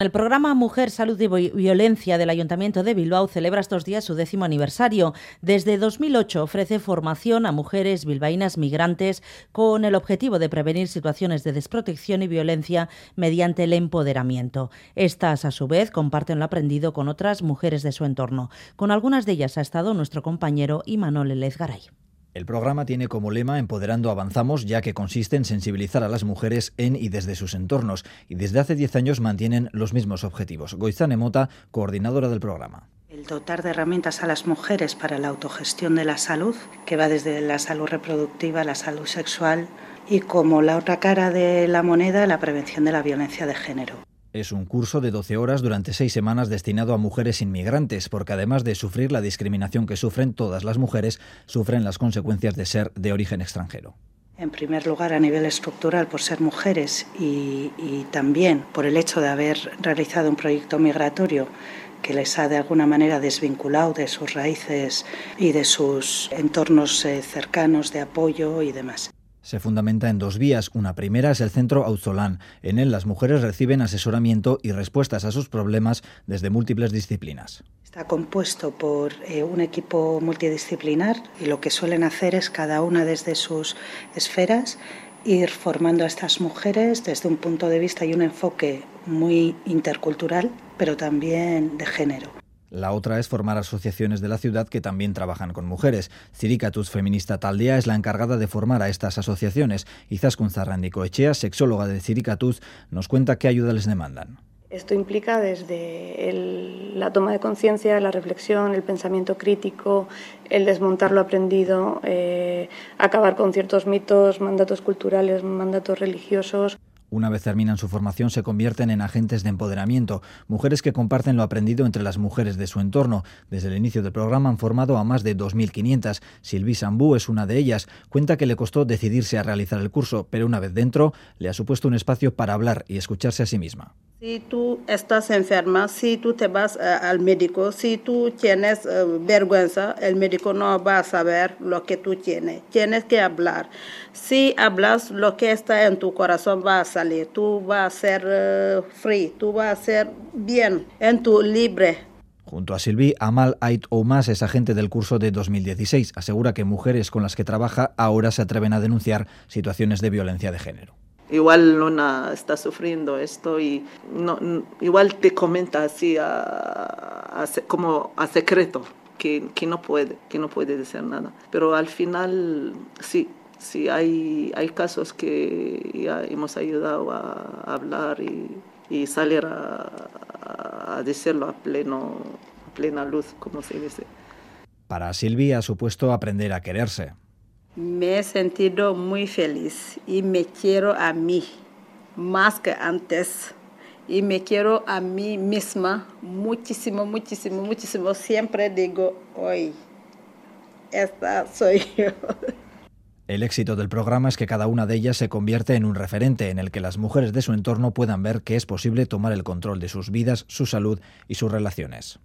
El programa Mujer, Salud y Violencia del Ayuntamiento de Bilbao celebra estos días su 10º aniversario. Desde 2008 ofrece formación a mujeres bilbaínas migrantes con el objetivo de prevenir situaciones de desprotección y violencia mediante el empoderamiento. Estas, a su vez, comparten lo aprendido con otras mujeres de su entorno. Con algunas de ellas ha estado nuestro compañero Imanol Elezgaray. El programa tiene como lema Empoderando Avanzamos, ya que consiste en sensibilizar a las mujeres en y desde sus entornos, y desde hace 10 años mantienen los mismos objetivos. Goizane Mota, coordinadora del programa. El dotar de herramientas a las mujeres para la autogestión de la salud, que va desde la salud reproductiva, la salud sexual y, como la otra cara de la moneda, la prevención de la violencia de género. Es un curso de 12 horas durante 6 semanas destinado a mujeres inmigrantes, porque además de sufrir la discriminación que sufren todas las mujeres, sufren las consecuencias de ser de origen extranjero. En primer lugar, a nivel estructural, por ser mujeres y también por el hecho de haber realizado un proyecto migratorio que les ha de alguna manera desvinculado de sus raíces y de sus entornos cercanos de apoyo y demás. Se fundamenta en 2 vías. Una primera es el Centro Auzolan. En él las mujeres reciben asesoramiento y respuestas a sus problemas desde múltiples disciplinas. Está compuesto por un equipo multidisciplinar y lo que suelen hacer es cada una desde sus esferas ir formando a estas mujeres desde un punto de vista y un enfoque muy intercultural, pero también de género. La otra es formar asociaciones de la ciudad que también trabajan con mujeres. Zirikatuz Feminista Taldea es la encargada de formar a estas asociaciones. Izaskun Zarrandikoetxea, sexóloga de Zirikatuz, nos cuenta qué ayuda les demandan. Esto implica desde la toma de conciencia, la reflexión, el pensamiento crítico, el desmontar lo aprendido, acabar con ciertos mitos, mandatos culturales, mandatos religiosos. Una vez terminan su formación se convierten en agentes de empoderamiento, mujeres que comparten lo aprendido entre las mujeres de su entorno. Desde el inicio del programa han formado a más de 2.500. Silvi Sambú es una de ellas. Cuenta que le costó decidirse a realizar el curso, pero una vez dentro le ha supuesto un espacio para hablar y escucharse a sí misma. Si tú estás enferma, si tú te vas al médico, si tú tienes vergüenza, el médico no va a saber lo que tú tienes. Tienes que hablar. Si hablas, lo que está en tu corazón va a salir. Tú vas a ser free, tú vas a ser bien, en tu libre. Junto a Silvi, Amal Ait Oumas es agente del curso de 2016. Asegura que mujeres con las que trabaja ahora se atreven a denunciar situaciones de violencia de género. Igual una está sufriendo esto y igual te comenta así como a secreto que no puede decir nada. Pero al final sí hay casos que ya hemos ayudado a hablar y salir a decirlo a plena luz, como se dice. Para Silvi ha supuesto aprender a quererse. Me he sentido muy feliz y me quiero a mí más que antes y me quiero a mí misma muchísimo, muchísimo, muchísimo. Siempre digo, hoy, esta soy yo. El éxito del programa es que cada una de ellas se convierte en un referente en el que las mujeres de su entorno puedan ver que es posible tomar el control de sus vidas, su salud y sus relaciones.